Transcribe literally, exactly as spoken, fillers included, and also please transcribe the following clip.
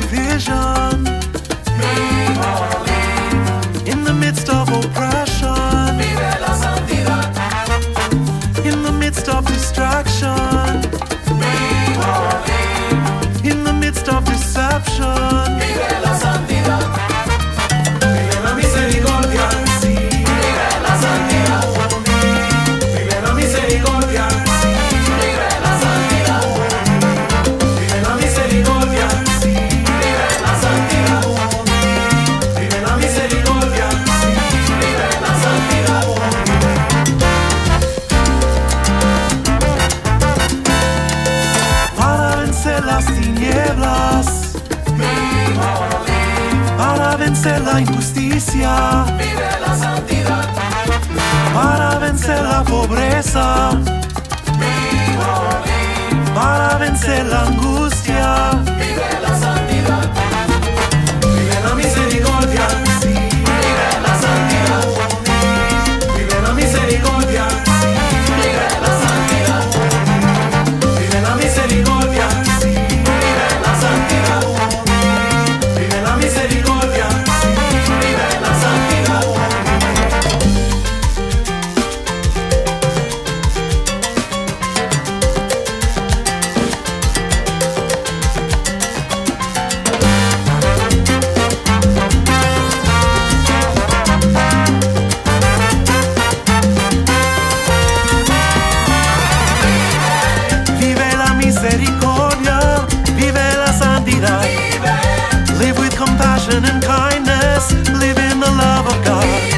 provision. In the midst of oppression, in the midst of distraction, in the midst of deception, Vive la santidad. Vive la misericordia. Vive la santidad. Vive la misericordia. Vive la santidad. Vive la misericordia. Vive la santidad. Vive la misericordia. Vive la santidad. para vencer las tinieblas, para vencer la injusticia, Vive la santidad. para vencer la pobreza, para vencer la angustia. Vive la santidad. Vive la misericordia. Vive la santidad. Vive la misericordia. Vive la santidad. Vive la misericordia. Vive la santidad. Vive la misericordia. Vive la santidad. Vive la misericordia, vive la santidad. Live with compassion and kindness, live in the love of God.